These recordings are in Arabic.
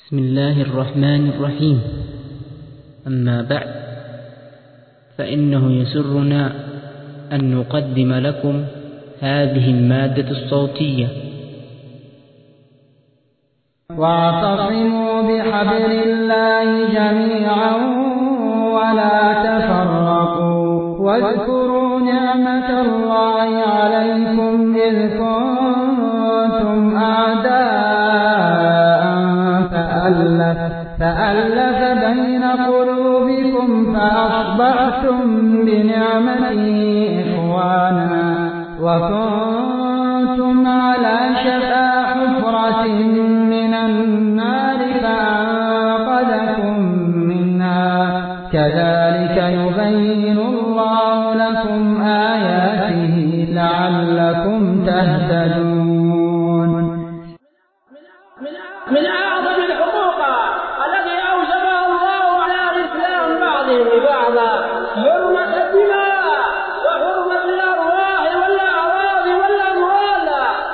بسم الله الرحمن الرحيم. أما بعد، فإنه يسرنا أن نقدم لكم هذه المادة الصوتية. واعتصموا بحبل الله جميعا ولا تفرقوا، واذكروا نعمة الله عليكم إذ كنتم أعداء فألف بين قلوبكم فأصبحتم بنعمته إخوانا، وكنتم على شفا حفرة من النار فأنقذكم منها. كذلك يبين الله لكم آياته لعلكم تهتدون. من أعظم الحقوق التي أوجبها الله على الإسلام بعضهم لبعض حرمة الدماء وحرمة الأرواح والأعراض والأموال.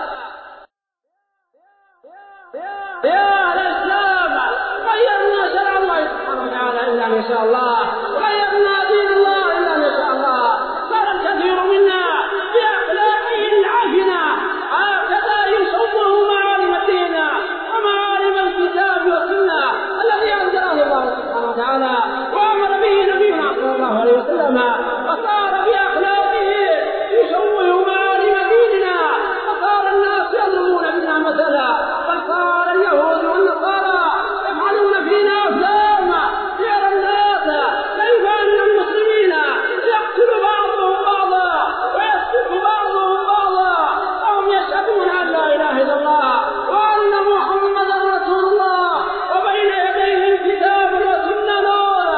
يا أهل الإسلام، غيرنا شرع الله سبحانه وتعالى إلا ما شاء الله، غيرنا دين الله إلا ما شاء الله. صار الكثير منا بأخلاقه العفنة هكذا يشوه معالم الدين ومعالم الكتاب والسنة الذي أنزله الله سبحانه وتعالى وأمر به نبينا صلى الله عليه وسلم، وصار بأخلاقه يشوه معالم ديننا، وصار الناس يضربون بنا مثلا، وصار اليهود والنصارى يفعلون فينا أفلام يرى الناس كيف أن المسلمين يقتل بعضهم بعضا ويسفك بعضهم بعضا، وهم يشهدون أن لا إله إلا الله وأن محمدا رسول الله وبين يديه الكتاب والسنة نور.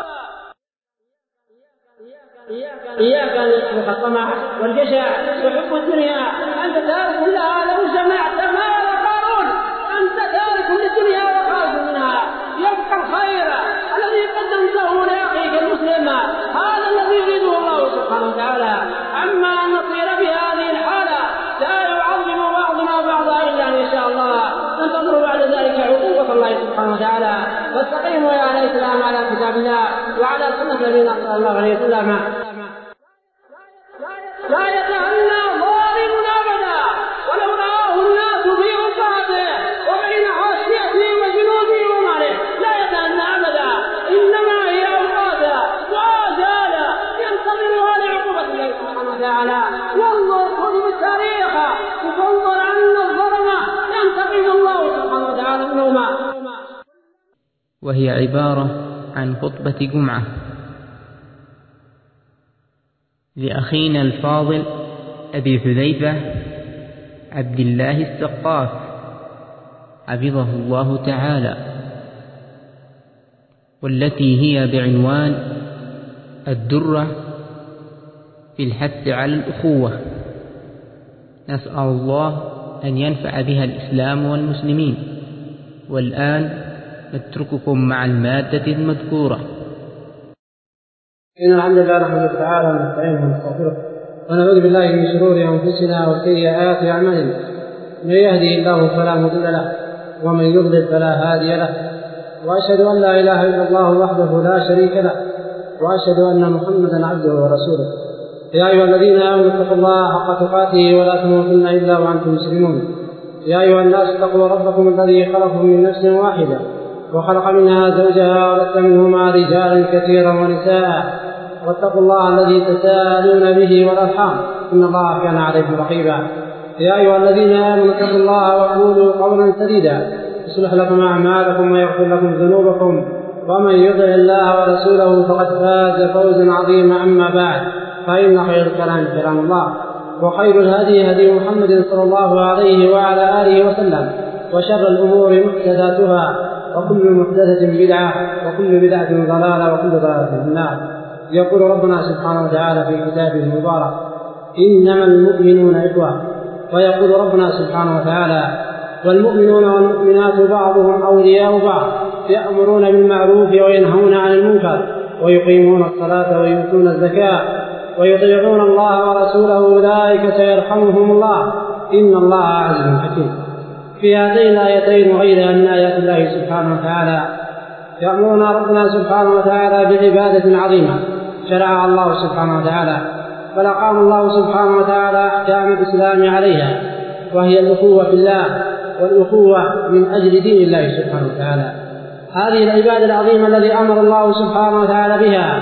إياك أن يصبح الطمع والجشع وحب الدنيا، أنت تارك لها لو جمعت مال قارون، أنت تارك للدنيا وخارج منها. يبقى الخير الذي قدمته لأخيك المسلم، هذا الذي يريده الله سبحانه وتعالى. أما أن نصير بهذه الحالة لا يعظم بعضنا بعضا إلا أن يشاء الله، ننتظر بعد ذلك عقوبة الله سبحانه وتعالى. واستقيموا يا أهل الإسلام على كتاب الله وعلى سنة نبينا صلى الله عليه وسلم. لا يتهنى ظالم أبدا ولو رآه الناس في رصاده وبين حاشيته وجنوده وماله، لا يتهنى أبدا، إنما هي أوقات وآجال ينتظرها لعقوبة الله سبحانه وتعالى. وانظر كتب التاريخ وانظر أن الظلم ينتقم الله سبحانه وتعالى منهما. وهي عبارة عن خطبة جمعة لأخينا الفاضل أبي حذيفة عبد الله السقاف حفظه الله تعالى، والتي هي بعنوان الدرة في الحث على الأخوة. نسأل الله أن ينفع بها الإسلام والمسلمين. والآن نترككم مع المادة المذكورة. إن الحمد لله نحمده تعالى ونستعينه ونستغفره ونعوذ بالله من شرور أنفسنا وسيئات أعمالنا، من يهده الله فلا مضل له ومن يضلل فلا هادي له، وأشهد أن لا إله إلا الله وحده لا شريك له، وأشهد أن محمدا عبده ورسوله. يا أيها الذين آمنوا اتقوا الله حق تقاته ولا تموتن إلا وأنتم مسلمون. يا أيها الناس اتقوا ربكم الذي خلقكم من نفس واحدة وخلق منها زوجها وبث منهما رجالا كثيرا ونساء، واتقوا الله الذي تساءلون به والأرحام إن الله كان عليكم رقيبا. يا أيها الذين آمنوا اتقوا الله وقولوا قولا سديدا يصلح لكم أعمالكم ويغفر لكم ذنوبكم، ومن يطع الله ورسوله فقد فاز فوزا عظيما. أما بعد، فإن خير الكلام كلام الله، وخير الهدي هدي محمد صلى الله عليه وعلى آله وسلم، وشر الأمور محدثاتها، وكل محدثة بدعة، وكل بدعة ضلالة، وكل ضلالة في النار. يقول ربنا سبحانه وتعالى في كتابه المبارك: إنما المؤمنون إخوة. ويقول ربنا سبحانه وتعالى: والمؤمنون والمؤمنات بعضهم أولياء بعض، يأمرون بالمعروف وينهون عن المنكر ويقيمون الصلاة ويؤتون الزكاة ويطيعون الله ورسوله أولئك سيرحمهم الله إن الله عزيز حكيم. في هاتين الآيتين وغيرها من آيات الله سبحانه وتعالى يأمرنا ربنا سبحانه وتعالى بعبادة عظيمة شرعها الله سبحانه وتعالى، فلقام الله سبحانه وتعالى أحكام الإسلام عليها، وهي الأخوة في الله والأخوة من أجل دين الله سبحانه وتعالى. هذه العبادة العظيمة التي أمر الله سبحانه وتعالى بها،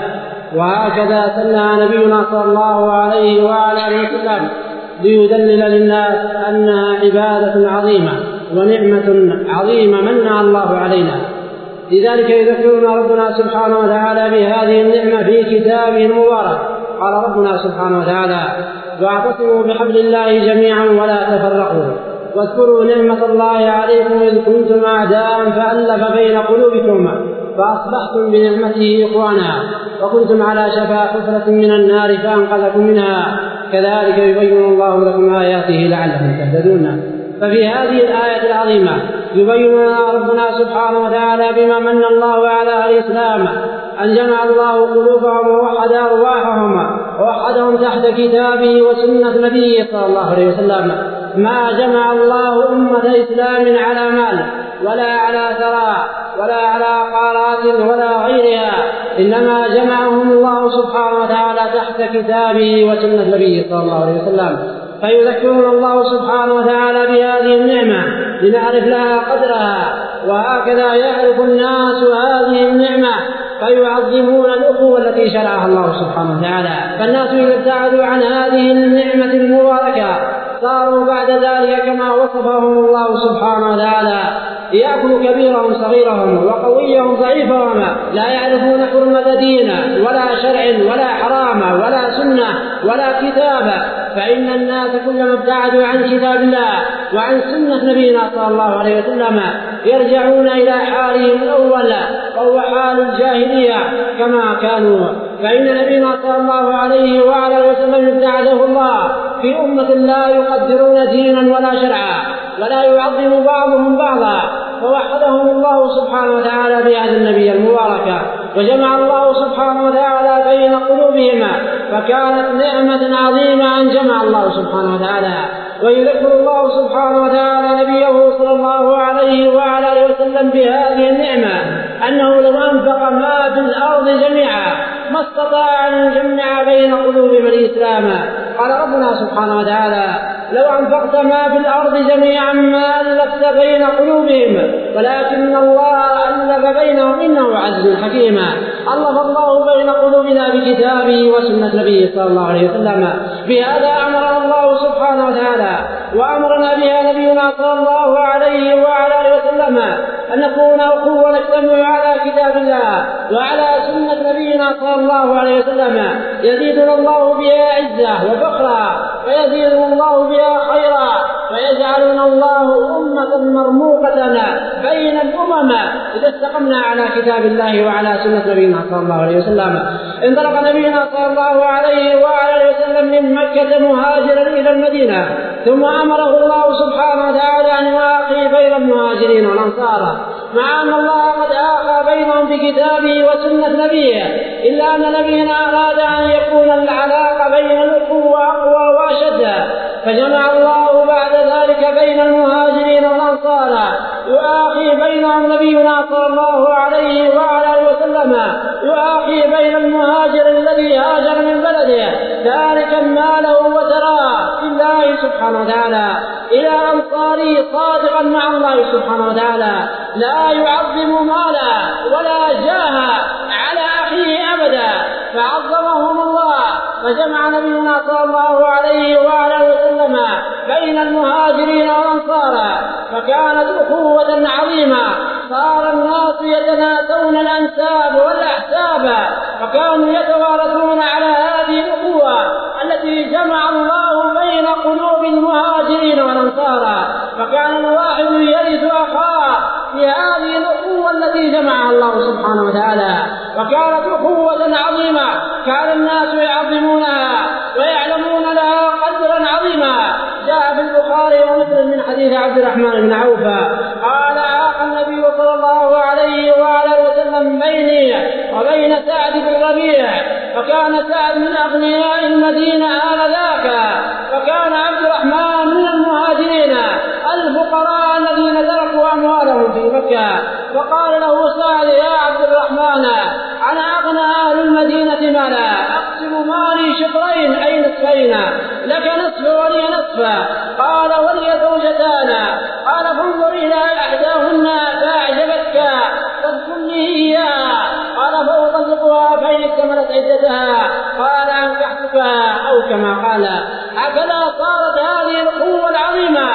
وهكذا سنها نبينا صلى الله عليه وعلى وسلم ليدلل للناس أنها عبادة عظيمة ونعمة عظيمة منها الله علينا. لذلك يذكرنا ربنا سبحانه وتعالى بهذه النعمة في كتابه المبارك. قال ربنا سبحانه وتعالى: واعتصموا بحبل الله جميعا ولا تفرقوا واذكروا نعمة الله عليكم إذ كنتم أعداء فألف بين قلوبكم فأصبحتم بنعمته إخوانا وكنتم على شفا حفرة من النار فأنقذكم منها كذلك يبين الله لكم آياته لعلكم تهتدون. ففي هذه الآية العظيمة يبين لنا ربنا سبحانه وتعالى بما من الله على أهل الإسلام أن جمع الله قلوبهم ووحد أرواحهم ووحدهم تحت كتابه وسنة نبيه صلى الله عليه وسلم. ما جمع الله أمة إسلام على مال ولا على ثراء ولا على عقارات ولا غيرها، إنما جمعهم الله سبحانه وتعالى تحت كتابه وسنة نبيه صلى الله عليه وسلم. فيذكرنا الله سبحانه وتعالى بهذه النعمة لنعرف لها قدرها، وهكذا يعرف الناس هذه النعمة فيعظمون الأخوة التي شرعها الله سبحانه وتعالى. فالناس إذا ابتعدوا عن هذه النعمة المباركة صاروا بعد ذلك كما وصفهم الله سبحانه وتعالى يأكل كبيرهم صغيرهم وقويهم ضعيفهم، لا يعرفون حرمة دين ولا شرع ولا حرام ولا سنة ولا كتاب. فإن الناس كلما ابتعدوا عن كتاب الله وعن سنة نبينا صلى الله عليه وسلم يرجعون إلى حالهم الأول وهو حال الجاهلية كما كانوا. فإن نبينا صلى الله عليه وعلى وسلم ابتعده الله في أمة لا يقدرون دينا ولا شرعا ولا يعظم بعضهم بعضا، فوحدهم الله سبحانه وتعالى بهذا النبي المبارك وجمع الله سبحانه وتعالى بين قلوبهما، فكانت نعمة عظيمة أن جمع الله سبحانه وتعالى. ويذكر الله سبحانه وتعالى نبيه صلى الله عليه وعلى آله وسلم بهذه النعمة أنه لو أنفق ما في الأرض جميعا ما استطاع أن يجمع بين قلوبهم الإسلام. قال ربنا سبحانه وتعالى: لو أنفقت ما في الأرض جميعا ما ألفت بين قلوبهم ولكن الله ألف بينهم إنه عزيز حكيم. ألف الله بين قلوبنا بكتابه وسنة نبيه صلى الله عليه وسلم. بهذا أمرنا الله سبحانه وتعالى وأمرنا بها نبينا صلى الله عليه وعلى آله وسلم أن نكون أخوة نجتمع على كتاب الله وعلى سنة نبينا صلى الله عليه وسلم، يزيدنا الله بها عزة وفخرا ويزيدنا الله بها خيرا ويجعلنا الله أمة مرموقة بين الأمم إذا استقمنا على كتاب الله وعلى سنة نبينا صلى الله عليه وسلم. انطلق نبينا صلى الله عليه وعلى وسلم من مكة مهاجرا إلى المدينة، ثم أمره الله سبحانه وتعالى أن يواقي بين المهاجرين والأنصار، مع أن الله قد آخى بينهم بكتابه وسنة نبيه، إلا أن نبينا أراد أن يكون العلاقة بين الأخوة أقوى وأشد، فجمع الله بعد ذلك بين المهاجرين والأنصار يؤاخي بينهم نبينا صلى الله عليه وعلى وسلم، يؤاخي بين المهاجر الذي هاجر من بلده تاركا ماله وتراه لله سبحانه وتعالى إلى أنصاره صادقا مع الله سبحانه وتعالى، لا يعظم مالا ولا جاه على أخيه أبدا، فعظمهم الله. فجمع نبينا صلى الله عليه وعلى وسلم بين المهاجرين والأنصار، فكانت أخوة عظيمة. صار الناس يتناسون الأنساب والأحساب، فكانوا يتوارثون على هذه الأخوة التي جمع الله بين قلوب المهاجرين والأنصار، فكان الواحد يرث أخاه في هذه الأخوة التي جمعها الله سبحانه وتعالى، وكانت أخوة عظيمة كان الناس يعظمونها ويعلمون لها قدرا عظيما. جاء في البخاري ومسلم من حديث عبد الرحمن بن عوف قال: آخى النبي صلى الله عليه وعلى وسلم بيني وبين سعد بن ربيع، فكان سعد من أغنياء المدينة آنذاك، وكان عبد الرحمن من المهاجرين الفقراء الذين تركوا أموالهم في مكة. فقال له سعد يا عبد الرحمن أنا أغنى أهل المدينة مالا أقسم مالي شطرين أي نصفين، لك نصف ولي نصف. قال ولي زوجتان. قال فانظر إلى إحداهن فأعجبتك فاذكرني إياها. قال فأطلقها فإن اكتملت عدتها قال أنكحتك أو كما قال. هكذا صارت هذه القوة العظيمة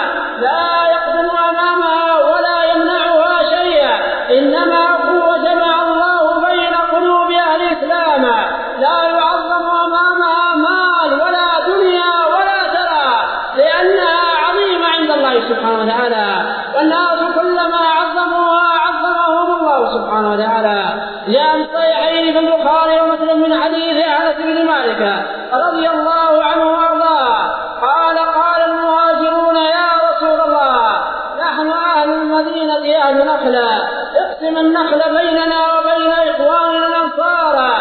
لا يقدم أمامها ولا يمنعها شيئا، إنما قوة جمع الله بين قلوب أهل الإسلام لا يعظم أمامها مال ولا دنيا ولا ترى، لأنها عظيمة عند الله سبحانه وتعالى، والناس كلما عظموها عظمهم الله سبحانه وتعالى. جاء في الصحيحين في البخاري ومسلم من حديث أنس بن مالك رضي الله عنه وأرضاه قال قال المهاجرون يا رسول الله نحن أهل المدينة أهل نخلة اقسم النخل بيننا وبين إخواننا الأنصار.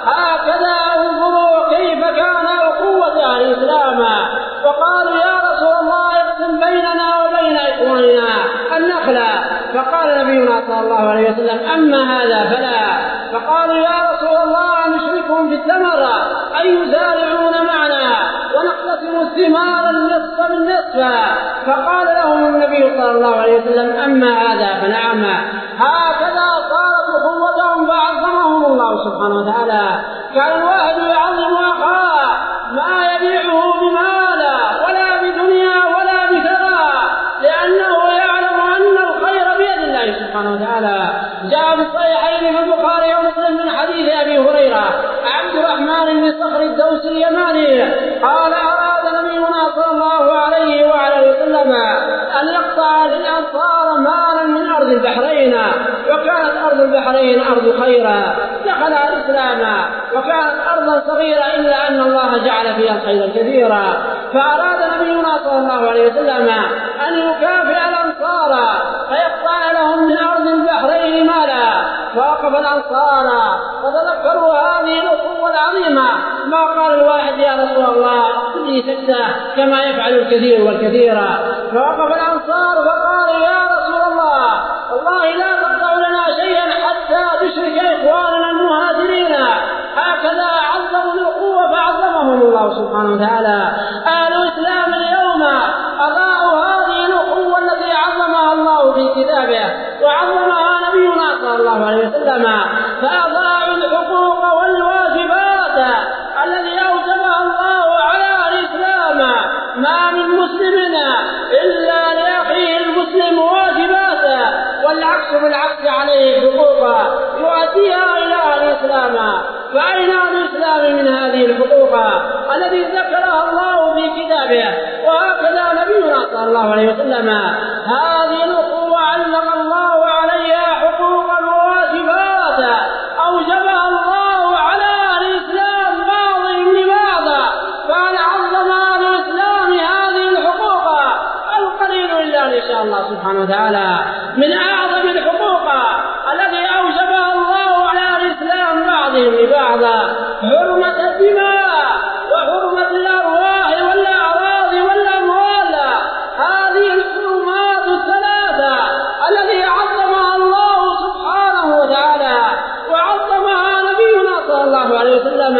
هكذا انظروا كيف كان أخوة أهل الإسلام. فقالوا يا رسول الله اقسم بيننا وبين إخواننا النخلة. فقال نبينا صلى الله عليه وسلم أما هذا فلا. فقالوا يا رسول الله نشركهم في الثمرة أي يزارعون معنا ونقسم الثمار النصف بالنصف. فقال لهم النبي صلى الله عليه وسلم أما هذا فنعم. هكذا صارت أخوتهم فعظمهم الله سبحانه وتعالى. كان الواحد يعظم أخاه ما يبيعه بمال ولا بدنيا ولا بثراء، لأنه يعلم أن الخير بيد الله سبحانه وتعالى. جاء في الصحيحين في البخاري ومسلم من حديث أبي هريرة عبد الرحمن بن صخر الدوسي اليماني قال أراد نبينا صلى الله عليه وعلى وسلم أن يقطع للأنصار مالا من أرض البحرين، وكانت أرض البحرين أرض خيرا دخلها الإسلام، وكانت أرضا صغيرة إلا أن الله جعل فيها الخير الكثير. فأراد نبينا صلى الله عليه وسلم أن يكافئ الأنصار فيقطع لهم من أرض البحرين مالا. فوقف الأنصار فتذكروا هذه الأخوة العظيمة، ما قال الواحد يا رسول الله خذي سكتة كما يفعل الكثير والكثير. فوقف الأنصار فقال يا رسول الله والله لا تقطع لنا شيئا حتى تشرك إخواننا المهاجرين. هكذا عظموا الأخوة فعظمهم الله سبحانه وتعالى. أهل الإسلام اليوم أضاعوا هذه الأخوة التي عظمها الله في كتابه وعظمها نبينا صلى الله عليه وسلم، فأضاعوا الحقوق والواجبات الذي أوجبها الله على الإسلام. ما من مسلم إلا لأخيه المسلم واجبات، والعكس بالعكس عليه حقوق يؤديها إلى الإسلام. فأين الإسلام من هذه الحقوق التي ذكرها الله في كتابه وهكذا نبينا صلى الله عليه وسلم؟ هذه الأخوة علق الله عليها حقوقا وواجبات أوجبها الله على الإسلام بعضهم لبعض. فأنا عظم أهل الإسلام هذه الحقوق القليل إلا إن شاء الله سبحانه وتعالى. من أعظم الحقوق الذي أوجبها الله على الإسلام بعضهم لبعض حرمة الدماء وحرمة الأرواح والأعراض والأموال. هذه الحرمات الثلاثة التي عظمها الله سبحانه وتعالى وعظمها نبينا صلى الله عليه وسلم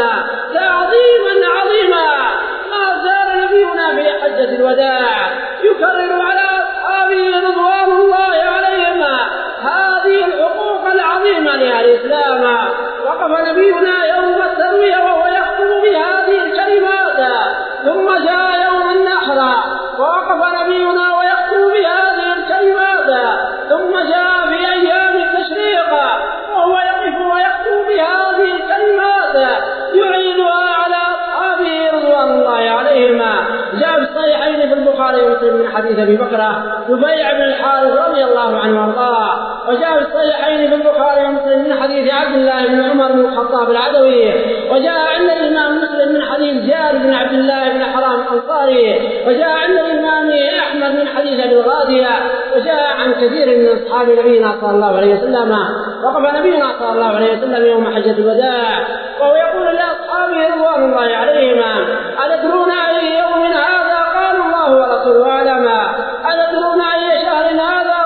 تعظيما عظيما. ما زال نبينا في حجة الوداع يكرر على أصحابه رضوان الله عليهم هذه الحقوق العظيمة لأهل الإسلام. وقف نبينا يوم التروية وهو يخطب بهذه الكلمات، ثم جاء يوم النحر ووقف نبينا ويخطب بهذه الكلمات، ثم جاء في أيام التشريق وهو يقف ويخطب بهذه الكلمات يعيدها على أصحابه رضوان الله عليهم. جاء في الصحيحين في البخاري ومسلم من حديث أبي بكر نبيع بن الحارث رضي الله عنه وارضاه. وجاء في الصحيحين في البخاري ومسلم من حديث عبد الله بن عمر بن الخطاب العدوي. وجاء عند الإمام مسلم من حديث جابر بن عبد الله بن حرام الأنصاري. وجاء عند الإمام أحمد من حديث أبي الغادية. وجاء عن كثير من أصحاب نبينا صلى الله عليه وسلم. وقف نبينا صلى الله عليه وسلم يوم حجة الوداع وهو يقول لأصحابه رضوان الله عليهم أتدرون أي يوم هذا؟ قالوا الله ورسوله أعلم. أتدرون أي شهر هذا؟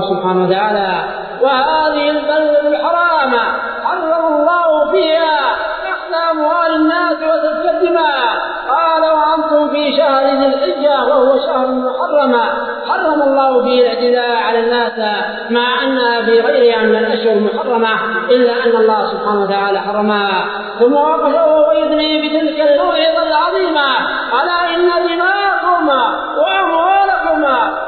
سبحانه وتعالى: وهذه البلد الحرام حرم الله فيها أخذ أموال الناس وسفك الدماء. قال: وأنتم في شهر ذي الحجة وهو شهر محرم حرم الله فيه الاعتداء على الناس، مع أنها في غيرها من الأشهر محرمة، إلا أن الله سبحانه وتعالى حرمها. ثم وقف وهو يدني بتلك الموعظة العظيمة: ألا إن دماءكم وأموالكم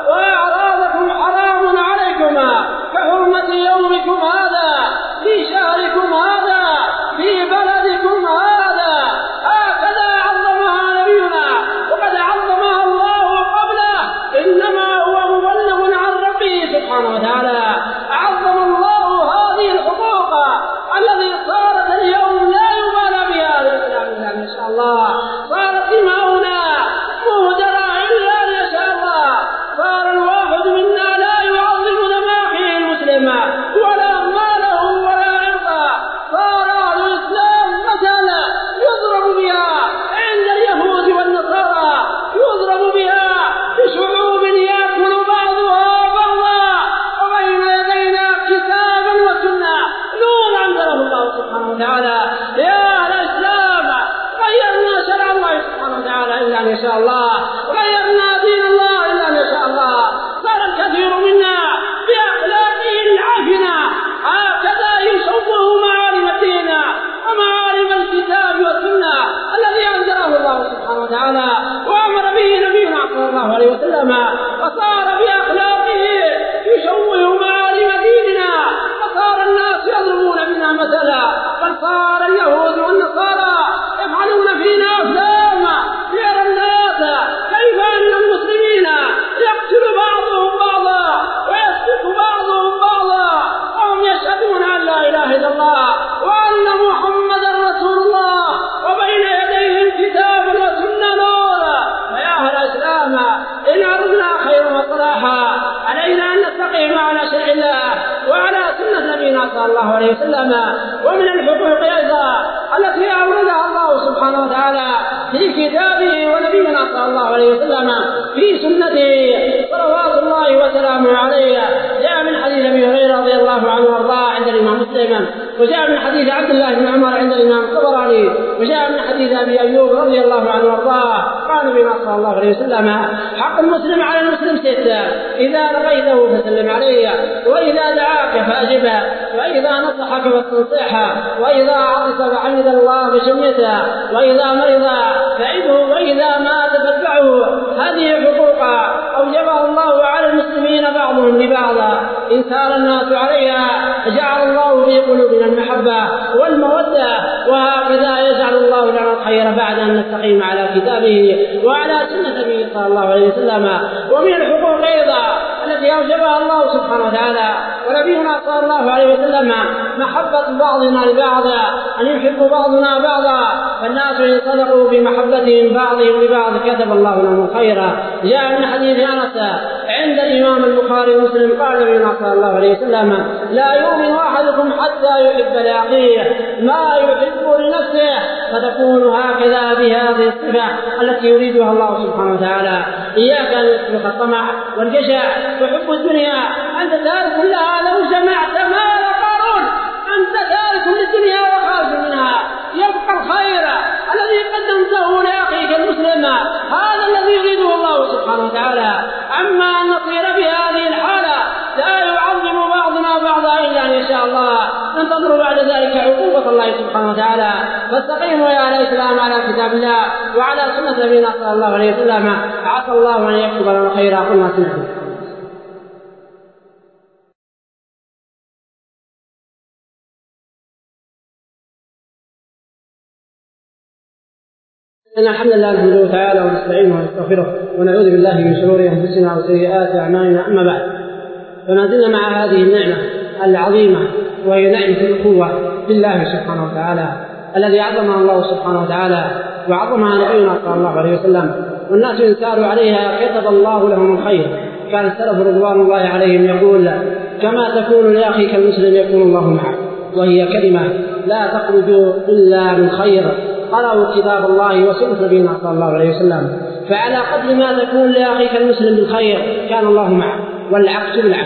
وأعراضكم حرام عليكم كحرمة يومكم هذا في شهركم هذا في بلدكم هذا. هكذا عظمها نبينا، وقد عظمها الله قبله، إنما هو مبلغ عن ربه سبحانه وتعالى. عظم الله هذه الحقوق التي صارت اليوم لا يبالى بها الإسلام إلا إن شاء الله. صارت دماؤنا مهدرة إلا إن شاء الله. صار الواحد منا لا يعظم دم أخيه المسلم ولا ماله ولا عرضه. صار أهل الإسلام مثلا يضرب بها عند اليهود والنصارى، يضرب بها بشعوب يأكل بعضها بعضا، وبين يدينا كتابا وسنة نور أنزله الله سبحانه وتعالى. يا أهل الإسلام، غيرنا شرع الله سبحانه وتعالى إلا أن يشاء الله، غيرنا دين الله إلا أن يشاء الله. صار الكثير منا بأخلاقه العافنة هكذا يشوه معالم الدين ومعالم الكتاب والسنة الذي أنزله الله سبحانه وتعالى وأمر به نبينا صلى الله عليه وسلم. وصار بأخلاقه يشوه معالم ديننا، وصار الناس يضربون بنا مثلا، بل صار اليهود والنصارى يفعلون فينا أفلام ليرى الناس كيف أن المسلمين يقتل بعضهم بعضا ويسفك بعضهم بعضا، وهم يشهدون أن لا إله إلا الله وأن محمدا رسول الله، وبين يديهم كتاب وسنة نور. فيا أهل الإسلام، إن أردنا خيرا وصلاحا علينا أن نستقيم على شرع الله وعلى سنة نبينا صلى الله عليه وسلم. ومن الحقوق أيضا التي أوردها الله سبحانه وتعالى في كتابه ونبينا صلى الله عليه وسلم في سنته صلوات الله وسلامه عليه، جاء من حديث أبي هريرة رضي الله عنه وارضاه عند الإمام مسلم، وجاء من حديث عبد الله بن عمر عند الإمام الطبراني، وجاء من حديث أبي أيوب رضي الله عنه وارضاه قال نبينا صلى الله عليه وسلم: حق المسلم على المسلم 6: إذا لقيته فسلم عليه، وإذا دعاك فأجبه، وإذا نصحك فاستنصحه، وإذا عطس فحمد الله فشمته، وإذا مرض فعده، وإذا مات فاتبعه. هذه حقوق أوجبها الله على المسلمين بعضهم لبعض، إن سار الناس عليها جعل الله في قلوبنا المحبة والمودة، وهكذا يجعل الله لنا الخير بعد أن نستقيم على كتابه وعلى سنة نبيه صلى الله عليه وسلم. ومن الحقوق أيضا التي أوجبها الله سبحانه وتعالى ونبينا صلى الله عليه وسلم محبة بعضنا لبعض، أن يحب بعضنا بعضا، فالناس إن صدقوا بمحبتهم بعضهم لبعض كتب الله لهم الخير. جاء من حديث أنس عند الإمام البخاري ومسلم قال نبينا صلى الله عليه وسلم: لا يؤمن أحدكم حتى يحب لأخيه ما يحب لنفسه، فتكون هكذا بهذه الصفة التي يريدها الله سبحانه وتعالى. إياك أن يسبق الطمع والجشع وحب الدنيا، أنت تارك لها لو جمعت مال قارون، أنت تارك للدنيا وخارج منها. يبقى الخير الذي قدمته لأخيك المسلم، هذا الذي يريده الله سبحانه وتعالى. أما أن نصير بهذه الحالة لا يعظم بعضنا بعضا إلا أن يشاء الله، ننتظر بعد ذلك عقوبة الله سبحانه وتعالى. فاستقيموا يا أهل الإسلام على كتاب الله وعلى سنة نبينا صلى الله عليه وسلم. عسى الله أن يكتب لنا خيرا. قلنا سنته. إن الحمد لله نحمده تعالى ونستعينه ونستغفره ونعوذ بالله من شرور أنفسنا وسيئات أعمالنا. أما بعد، فما زلنا مع هذه النعمة العظيمة وهي نعمة الأخوة بالله سبحانه وتعالى الذي عظمها الله سبحانه وتعالى وعظمها نبينا صلى الله عليه وسلم، والناس إن ساروا عليها كتب الله لهم الخير. كان السلف رضوان الله عليهم يقول: كما تكون لأخيك المسلم يكون الله معك، وهي كلمة لا تخرج إلا من خير. قرأوا كتاب الله وسنة نبينا صلى الله عليه وسلم، فعلى قدر ما تكون لأخيك المسلم بالخير كان الله معك، والعكس بالعكس.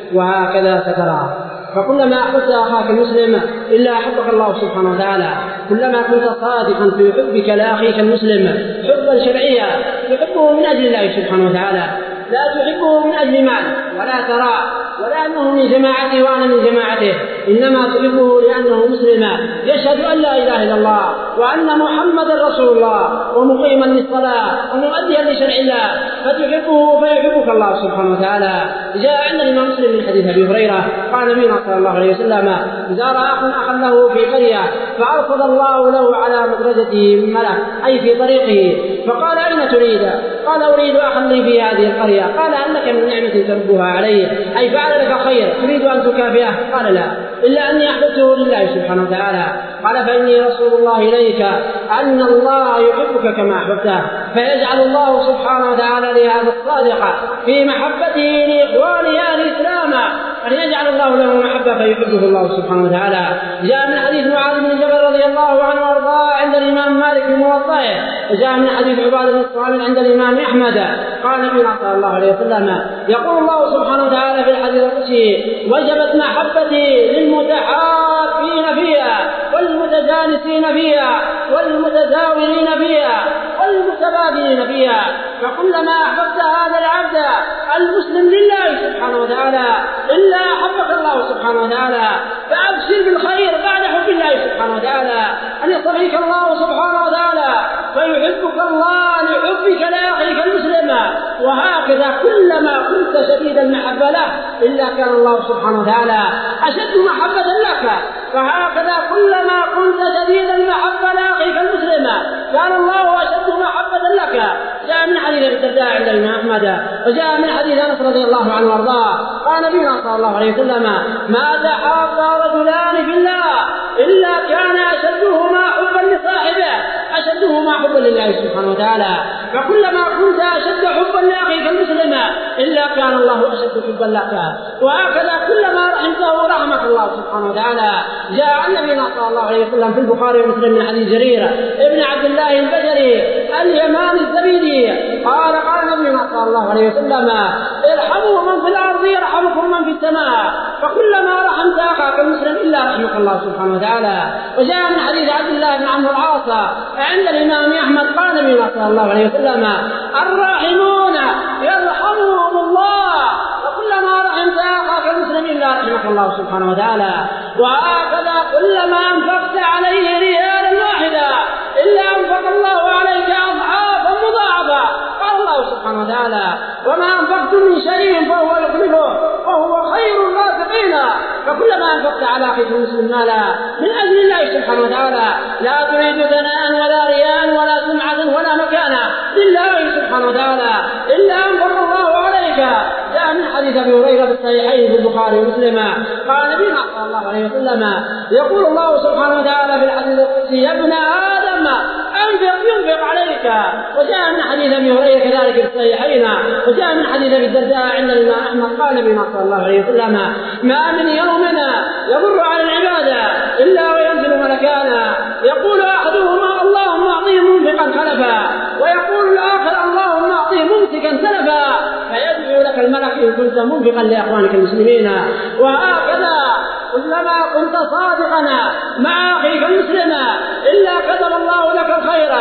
وهكذا سترى. فكلما أحببت أخاك المسلم إلا أحبك الله سبحانه وتعالى. كلما كنت صادقا في حبك لأخيك المسلم حبا شرعيا تحبه من أجل الله سبحانه وتعالى، لا تحبه من أجل مال ولا ثراء ولا أنه من جماعته وأنا من جماعته، إنما تحبه لأنه مسلم يشهد أن لا إله إلا الله وأن محمدا رسول الله ومقيما للصلاة ومؤديا لشرع الله، فتحبه فيحبك الله سبحانه وتعالى. جاء عند الإمام مسلم من حديث أبي هريرة قال نبينا صلى الله عليه وسلم: زار أخا له في قرية فأرصد الله له على مدرجته ملك أي في طريقه، فقال: أين تريد؟ قال: أريد أخا لي في هذه القرية. قال: هل لك من نعمة تربها عليه أي فعل لك خير تريد أن تكافئه؟ قال: لا، إلا أني أحببته لله سبحانه وتعالى. قال: فإني رسول الله إليك أن الله يحبك كما أحببته. فيجعل الله سبحانه وتعالى لهذا الصادق في محبته لإخوانه أهل الإسلام أن يجعل الله له محبة فيحبه الله سبحانه وتعالى. جاء من حديث معاذ بن جبل رضي الله عنه وارضاه عند الإمام مالك في موطئه، وجاء من حديث عبادة بن الصامت عند الإمام أحمد قال النبي صلى الله عليه وسلم: يقول الله سبحانه وتعالى في الحديث القدسي: وجبت محبتي للمتحابين فيها والمتجانسين فيها والمتزاورين فيها والمتبادلين فيها. فكلما أحببت هذا العبد المسلم لله سبحانه وتعالى إلا أحبك الله سبحانه وتعالى. فأبشر بالخير بعد حب الله سبحانه وتعالى أن يصطفيك الله سبحانه وتعالى فيحبك الله لحبك لأخيك المسلم. وهكذا كلما كنت شديد المحبة له إلا كان الله سبحانه وتعالى أشد محبة لك. فهكذا كلما كنت شديد المحبة لأخيك المسلم كان الله أشد محبة لك. جاء من حديث ابي الدرداء عند الإمام أحمد، وجاء من حديث أنس رضي الله عنه وارضاه قال نبينا صلى الله عليه وسلم: ما تحابا رجلان في الله إلا كان أشدهما حبا لصاحبه أشدهما حبا لله سبحانه وتعالى. فكلما كنت أشد حبا لأخيك المسلم إلا كان الله أشد حبا لك. وهكذا كلما رحمته رحمك الله سبحانه وتعالى. جاء عن النبي صلى الله عليه وسلم في البخاري ومسلم من حديث جرير ابن عبد الله البجلي اليماني الزبيدي قال النبي صلى الله عليه وسلم: ارحموا من في الأرض يرحمكم من في السماء. فكلما رحمت أخاك المسلم إلا رحمك الله سبحانه وتعالى. وجاء من حديث عبد الله بن عمرو العاص عند الإمام أحمد قال النبي صلى الله عليه وسلم: الراحمون يرحمهم الله. فكلما رحمت أخاك المسلم إلا رحمك الله سبحانه وتعالى. وهكذا كلما أنفقت عليه ريالا واحدا إلا أنفق الله عليك أضعافا مضاعفة. قال الله سبحانه وتعالى: وما أنفقتم من شيء فهو يخلفه وهو خير الرازقين. فكلما أنفقت على أخيك المسلم مالا من أجل الله سبحانه وتعالى لا تريد ثناء ولا رياء ولا سمعة ولا مكانة لله سبحانه وتعالى إلا أنفق الله عليك. جاء من حديث أبي هريرة في الصحيحين في البخاري ومسلم قال النبي صلى الله عليه وسلم: يقول الله سبحانه وتعالى في الحديث القدسي: يا ابن آدم أنفق ينفق عليك. وجاء من حديث أبي هريرة كذلك في الصحيحين. وجاء من حديث أبي الدرداء عند الإمام أحمد قال النبي صلى الله عليه وسلم: ما من يومنا يمر على العبادة إلا وينزل ملكان يقول أحدهما: اللهم أعطيه منفقا خلفا، ويقول الآخر: اللهم أعطيه ممسكا سلفا. فيدعو لك الملك إن كنت منفقا لأخوانك المسلمين. وهكذا كلما كنت صادقا مع أخيك المسلم إلا كتب الله لك الخير.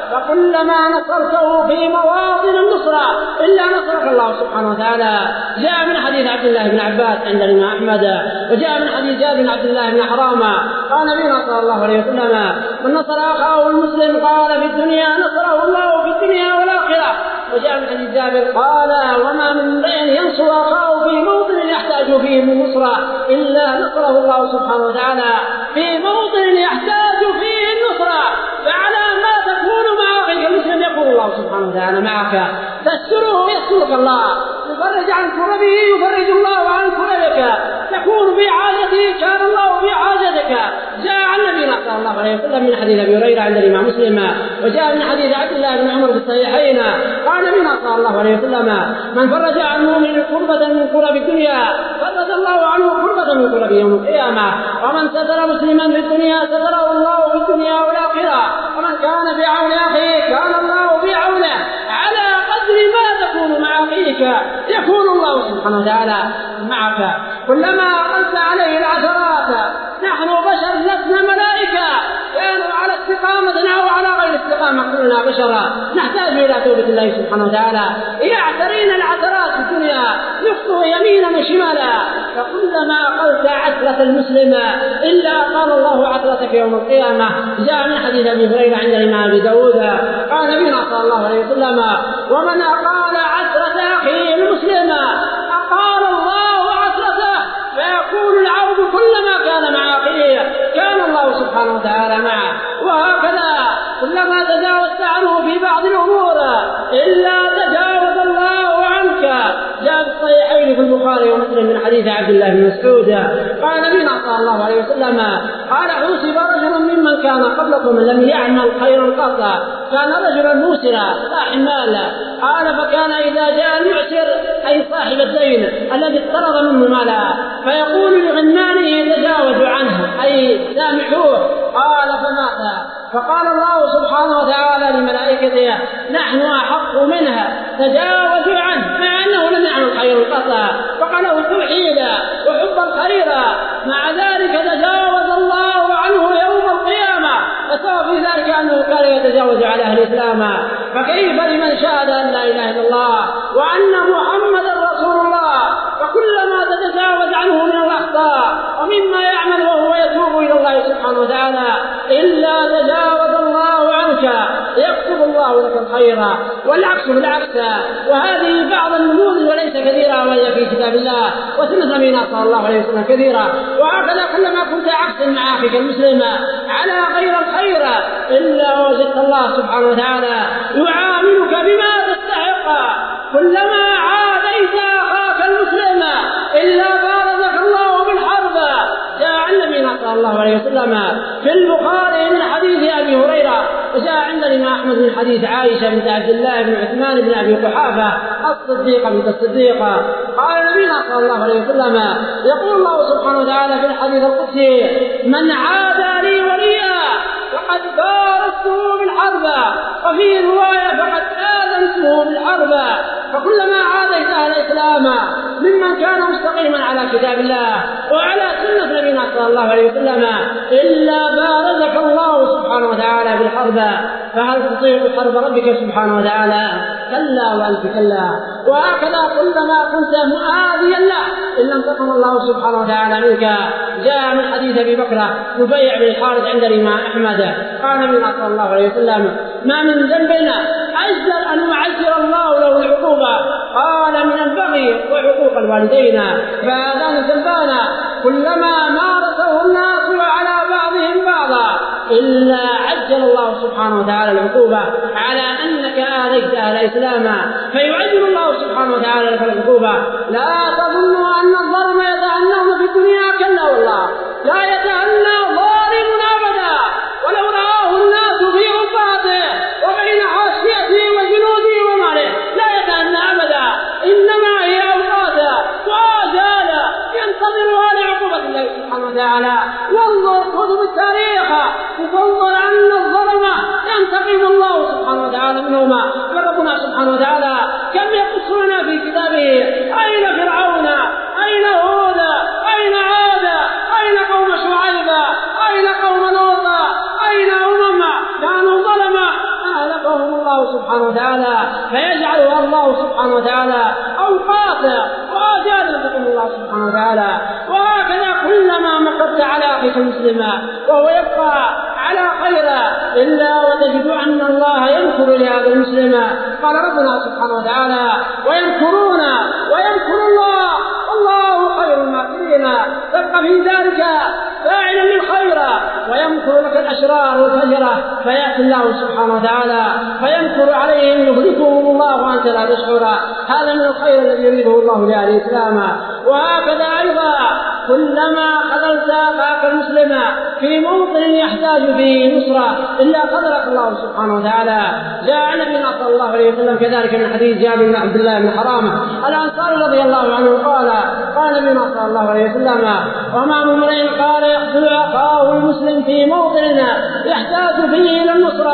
فكلما نصرته في مواطن النصرة إلا نصرك الله سبحانه وتعالى. جاء من حديث عبد الله بن عباس عند الإمام أحمد، وجاء من حديث جابر بن عبد الله بن حرام قال نبينا صلى الله عليه وسلم: من نصر أخاه المسلم قال في الدنيا نصره الله في الدنيا والآخرة. وجاء من حديث جابر قال: وما من امرئ ينصر أخاه في موطن يحتاج فيه من نصرة إلا نصره الله سبحانه وتعالى في موطن يحتاج فيه النصرة. فعلى ما تكون مع أخيك المسلم يقول الله سبحانه وتعالى معك: تستره يسترك الله، يفرج عن كربه يفرج الله عن كربك، تكون في حاجته كان الله في حاجتك. جاء عن النبي صلى الله عليه وسلم من حديث أبي هريرة عند الإمام مسلم، وجاء من حديث عبد الله بن عمر في الصحيحين قال النبي صلى الله عليه وسلم: من فرج عن مؤمن كربة من كرب الدنيا فرج الله عنه كربة من كرب يوم القيامة. ومن ستر مسلما في الدنيا ستره الله في الدنيا والآخرة. ومن كان في عون أخيه كان الله في عونه على قدر ما تكون مع أخيك بك يكون الله سبحانه وتعالى معك. كلما أقلت عليه العثرات، نحن بشر لسنا ملائكة، كانوا على استقامة أو على غير استقامة، كلنا بشرا نحتاج إلى توبة الله سبحانه وتعالى. يعترينا العثرات في الدنيا، يخطئ يمينا وشمالا، فكلما أقلت عثرة المسلم إلا أقال الله عثرتك يوم القيامة. جاء من حديث أبي هريرة عند الإمام أبي داود قال نبينا صلى الله عليه وسلم: ومن أقال عثرة أخيه المسلم أقال الله عثرته، فيكون العبد كلما كان مع أخيه كان الله سبحانه وتعالى معه. وهكذا كلما تجاوزت عنه في بعض الأمور إلا تجاوز الله عنك. جاء في الصحيحين في البخاري ومسلم من حديث عبد الله بن مسعود قال نبينا صلى الله عليه وسلم: قال حوسب رجل ممن كان قبلكم لم يعمل خيرا قط، كان رجلا موسرا صاحب مال، قال فكان إذا جاء المعسر أي صاحب الدين الذي اقترض منه مالا فيقول لغنمانه تجاوزوا عنه أي سامحوه، قال فمات. فقال الله سبحانه وتعالى لملائكته: نحن أحق منها، تجاوزوا عنه، مع أنه لم يعمل خير قط، فقاله التوحيد وحب الخير، مع ذلك تجاوز الله عنه يوم القيامة، فسوى في ذلك أنه كان يتجاوز على أهل الإسلام. فكيف لمن شهد أن لا إله إلا الله وأن محمدا رسول الله، فكلما تتجاوز عنه من الأخطاء ومما يعمل وهو يتوب إلى الله سبحانه وتعالى إلا تجاوز الله عنك، يكتب الله لك الخير. والعكس بالعكس، وهذه بعض النموذج وليس كثيرة، وهي في كتاب الله وسنة نبينا صلى الله عليه وسلم كثيرة. وهكذا كلما كنت عكسا مع أخيك المسلم على غير الخير إلا وجدت الله سبحانه وتعالى يعاملك بما تستحق. كلما عاديت أخاك المسلم إلا بارزك الله بالحرب. جاء عن نبينا صلى الله عليه وسلم في البخاري من حديث أبي هريرة، وجاء عند الإمام أحمد من حديث عائشة بنت عبد الله بن عثمان بن أبي قحافة الصديقة بنت الصديقة، قال نبينا صلى الله عليه وسلم: يقول الله سبحانه وتعالى في الحديث القدسي: من عادى لي وليا فقد بارزته بالحرب، وفي رواية فقد آذنته بالحرب. فكلما عاديت أهل الإسلام ممن كان مستقيما على كتاب الله وعلى سنة نبينا صلى الله عليه وسلم إلا بارزك الله سبحانه وتعالى بالحرب. فهل تطيق حرب ربك سبحانه وتعالى؟ كلا وألف كلا. وهكذا كلما كنت مؤاذيا له إن لم تكن الله سبحانه وتعالى منك. جاء من حديث أبي بكر نبيع بن الحارث عند الإمام أحمد قال نبينا صلى الله عليه وسلم: ما من ذنبنا أجدر أن يعجل الله له العقوبة، قال من البغي وعقوق الوالدين، فهذان ذنبان كلما مارسه الناس على بعضهم بعضا إلا عجل الله سبحانه وتعالى العقوبة على أنك آذيت أهل الإسلام، فيعجل الله سبحانه وتعالى لك العقوبة. لا تظنوا أن الظلم يتأنون في الدنيا، كلا والله لا يتأنى ظالم أبدا، ولو رآه الناس في رفاته وبين حاشيته وجنوده وماله لا يتأنى أبدا، إنما هي أوقات وآجال ينتظرها لعقوبة الله سبحانه وتعالى. وانظر كتب التاريخ وانظر أن الظلم ينتقم الله سبحانه وتعالى منهما. فربنا سبحانه وتعالى كم يقص لنا في كتابه: أين فرعون، أين هود، أين عاد، أين قوم شعيب، أين قوم لوط، أين كانوا ظلما أهلكهم الله سبحانه وتعالى، فيجعلها الله سبحانه وتعالى أوقات وآجال ينتقم الله سبحانه وتعالى. وهكذا كلما مقدت على أخيك المسلم وهو يبقى على خير إلا وتجد أن الله يذكر لهذا المسلم. قال ربنا سبحانه وتعالى: ويذكرون ويذكر الله والله خير الماكرين. تبقى في ذلك فاعلا للخير ويمكر لك الأشرار والفجرة، فيأتي الله سبحانه وتعالى فيمكر عليهم يهلكهم الله وأنت لا تشعر. هذا من الخير الذي يريده الله لأهل الإسلام. وهكذا أيضا كلما خذلت أخاك المسلم في موطن يحتاج فيه نصرة إلا قدرك الله سبحانه وتعالى. جاء نبينا صلى الله عليه وسلم كذلك من حديث جابر بن عبد الله بن حرام الأنصاري رضي الله عنه قال نبينا صلى الله عليه وسلم: وما من امرئ قال يخذل أخاه المسلم في موطن يحتاج فيه إلى النصرة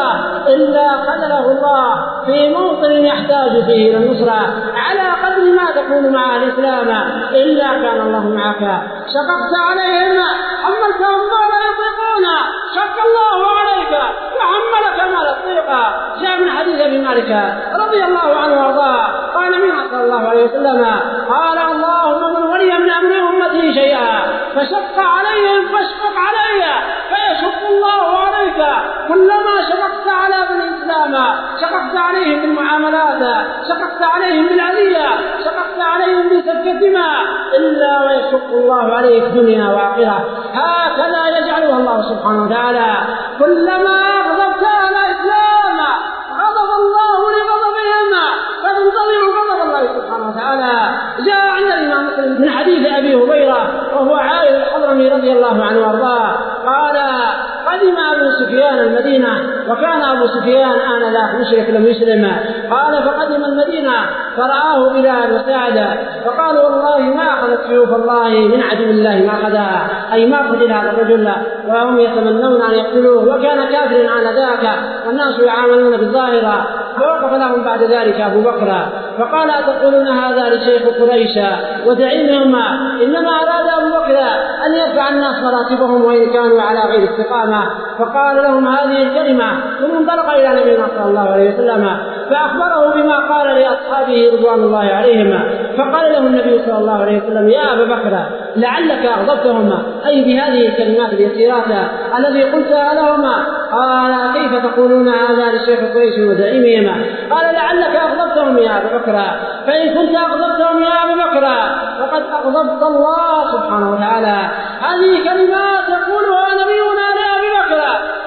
إلا خذله الله في موطن يحتاج فيه إلى النصرة على قدر ما تكون مع الإسلام إلا كان الله معك. شققت عليهم حملتهم ما لا يطيقون شق الله عليك وحملك ما لا تطيق. جاء من حديث أبي مالك رضي الله عنه وارضاه قال النبي صلى الله عليه وسلم قال اللهم من ولي من أمر أمتي شيئا فشق عليهم فاشفق علي فيشق الله عليك. كلما شققت على بني الإسلام شققت عليهم بالمعاملات شققت عليهم بالعذية شققت عليهم بسفك الدماء إلا ويشق الله عليك دنيا وآخرة. هكذا يجعلها الله سبحانه وتعالى. كلما أغضبت على الإسلام غضب الله لغضبهم فتنتظر غضب الله سبحانه وتعالى. جاء عند الإمام مسلم من حديث أبي هريرة وهو عائل الحضرمي رضي الله عنه وارضاه قال قدم أبو سفيان المدينة وكان أبو سفيان آنذاك مشرك لم يسلم. قال فقدم المدينة فرآه بلال وسعد فقال والله ما أخذت سيوف الله من عدو الله ما أخذها أي ما قتل هذا الرجل وهم يتمنون أن يقتلوه وكان كافرا آنذاك والناس يعاملون بالظاهرة. فوقف لهم بعد ذلك أبو بكر فقال أتقولون هذا لشيخ قريش وزعيمهما إنما أراد أبو بكر أن يرفع الناس مراتبهم وإن كانوا على غير استقامة. فقال لهم هذه الكلمة ثم انطلق إلى نبينا صلى الله عليه وسلم فأخبره بما قال لأصحابه رضوان الله عليهم. فقال له النبي صلى الله عليه وسلم يا أبا بكر لعلك أغضبتهما أي بهذه الكلمات اليسيرات الذي قلتها لهما. قال كيف تقولون هذا لشيخ قريش وزعيمهما؟ قال لعلك أغضبتهم يا أبا بكر فإن كنت أغضبتهم يا أبا بكر فقد أغضبت الله سبحانه وتعالى. هذه كلمات يقولها نبينا لأبي بكر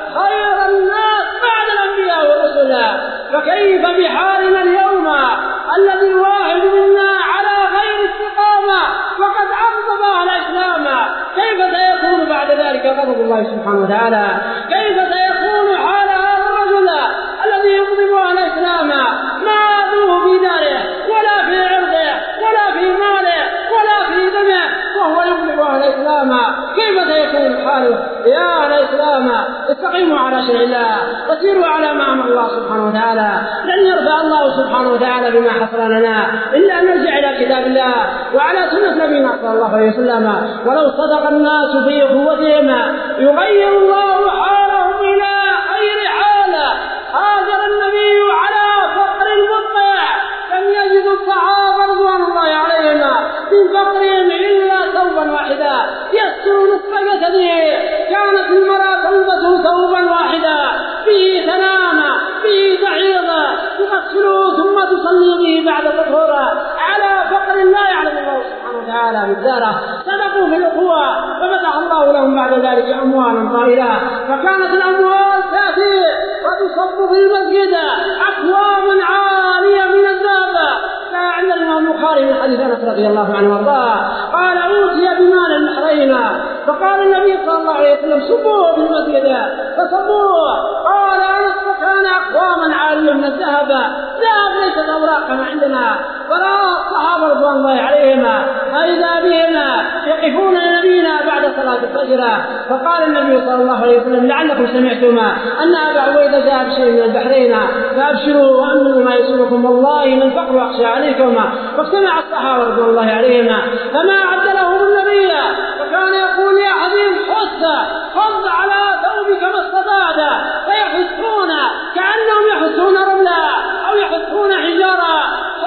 خير الناس بعد الأنبياء والرسل. فكيف بحالنا اليوم الذي الواحد منا على غير استقامة وقد أغضب على الإسلام؟ كيف سيكون بعد ذلك غضب الله سبحانه وتعالى؟ كيف سيكون حال هذا الرجل الذي يغضب على الإسلام ما أذوه في داره ولا في عرضه ولا في ماله ولا في دمه وهو يغضب على الإسلام؟ كيف سيكون حاله؟ يا أهل الإسلام استقيموا على شرع الله وسيروا على ما أمر الله سبحانه وتعالى. لن يرفع الله سبحانه وتعالى بما حصل لنا إلا أن نرجع إلى كتاب الله وعلى سنة نبينا صلى الله عليه وسلم. ولو صدق الناس في قوتهم يغير الله حالهم إلى خير حال. هاجر النبي على فقر المطبع لم يجدوا الصحابة رضوان الله عليهم من فقرهم إلا ثوبا واحدا يستر نصف جسده. كانت المرأة تلبس ثوبا واحدا فيه تنام فيه تعيض تغسله ثم تصلي به بعد طهورها على فقر لا يعلم الله سبحانه وتعالى مقداره. صدقوا في الأخوة ففتح الله لهم بعد ذلك أموالا طائلة فكانت الأموال تأتي وتصب في المسجد أكواما عالية من الذهب. عند الإمام البخاري من حديث أنس رضي الله عنه وارضاه قال أوتي بمال البحرين فقال النبي صلى الله عليه وسلم صبوه في المسجد فصبوه. قال أنس فكان أقواما عالية من الذهب ليست أوراق كما عندنا. فرأى الصحابة رضوان الله عليهم فإذا بهم يقفون لنبينا بعد صلاة الفجر. فقال النبي صلى الله عليه وسلم لعلكم سمعتما أن أبا عبيدة جاء بشيء من البحرين فأبشروا وأمنوا ما يسركم والله من فقر أخشى عليكما. فاجتمع الصحابة رضوان الله عليهم فما عد لهم النبي فكان يقول يا حبيب خذ على ثوبك ما استطعت فيحثون كأنهم يحثون رملا أو يحثون حجارا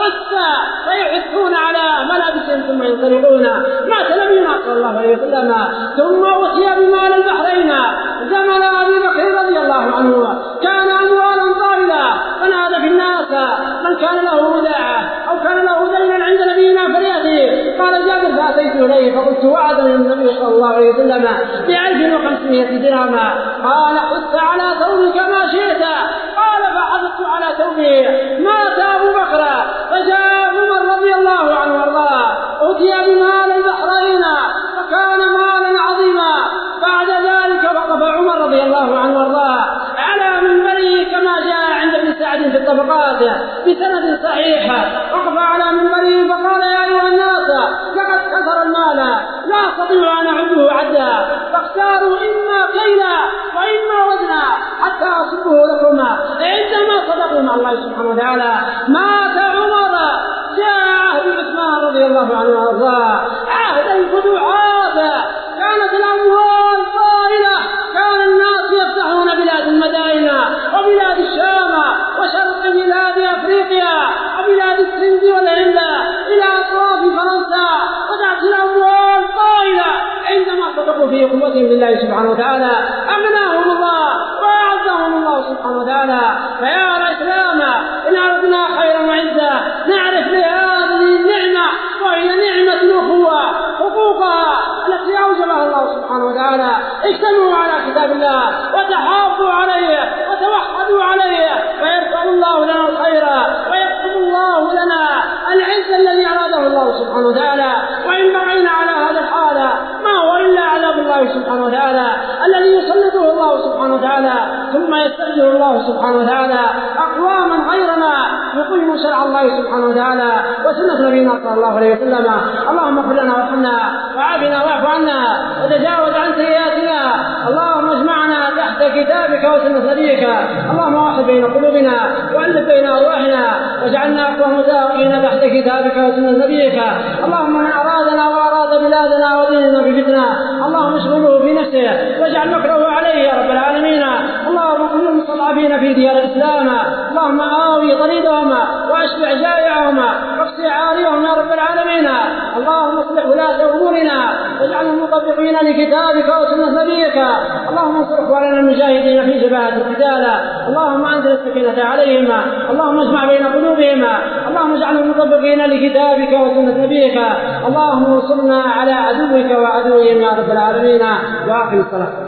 فيحثون على ملابسهم ثم ينطلقون. مات نبينا صلى الله عليه وسلم ثم أوتي بمال البحرين زمن أبي بكر رضي الله عنه كان أموالا طائلة فنادى في الناس من كان له وداعة أو كان له دينا عند نبينا فليأتي. قال جابر فأتيت إليه فقلت وعدني النبي صلى الله عليه وسلم ب1500 درهم. قال حث على ثوبك ما شئت. قال فحثت على ثوبه. مات أبو بكر فجاء عمر رضي الله عنه وارضاه أتي بمال البحرين فكان مالا عظيما. بعد ذلك وقف عمر رضي الله عنه وارضاه على منبره كما جاء عند ابن سعد في الطبقات بسند صحيح. وقف على منبره فقال يا أيها الناس لقد كثر المال لا أستطيع أن أعده عدا فاختاروا إما كيلا وإما وزنا حتى أصبه لكما. شرع الله سبحانه وتعالى. مات عمر، جاء عهد عثمان رضي الله عنه وارضاه، عهد الفتوحات، كانت الأموال طائلة، كان الناس يفتحون بلاد المدائن وبلاد الشام وشرق بلاد أفريقيا وبلاد السند والهند إلى أطراف فرنسا، وتأتي الأموال طائلة. عندما صدقوا في قوتهم بالله سبحانه وتعالى أغناهم الله وأعزهم الله سبحانه وتعالى. فيا الإسلام إن أردنا خيرا وعزة نعرف لهذه النعمة، وهي نعمة الأخوة، حقوقها التي أوجبها الله سبحانه وتعالى. اجتمعوا على كتاب الله وتحافظوا عليه وتوحدوا عليه، فيرفع الله لنا الخير ويكتب الله لنا العز الذي أراده الله سبحانه وتعالى. وإن بقينا على هذا الحال ما هو إلا عذاب الله سبحانه وتعالى الذي يسلطه الله سبحانه وتعالى، ثم يستبدل الله سبحانه وتعالى أقواما غيرنا يقيم شرع الله سبحانه وتعالى وسنة نبينا صلى الله عليه وسلم. اللهم اغفر لنا وارحمنا وعافنا واعف عنا وتجاوز عن سيئاتنا. اللهم اجمعنا تحت كتابك وسنة نبيك. اللهم وحد بين قلوبنا وألف بين أرواحنا واجعلنا أقوى متاقين تحت كتابك وسنة نبيك. اللهم من أرادنا وأراد بلادنا وديننا بفتنة اللهم اشغله في نفسه واجعل مكره عليه يا رب العالمين. اللهم كل المستضعفين في ديار الإسلام اللهم آوي طريدهم واشبع جائعهم واقصي عاريهم يا رب العالمين. اللهم اصلح ولاة أمورنا واجعلهم مطبقين لكتابك وسنة نبيك. اللهم انصر اخواننا المجاهدين في جبهة القتال، اللهم انزل السكينة عليهم، اللهم اجمع بين قلوبهم، اللهم اجعلهم مطبقين لكتابك وسنة نبيك. اللهم انصرنا على عدوك وعدوهم يا رب العالمين. واقم الصلاة.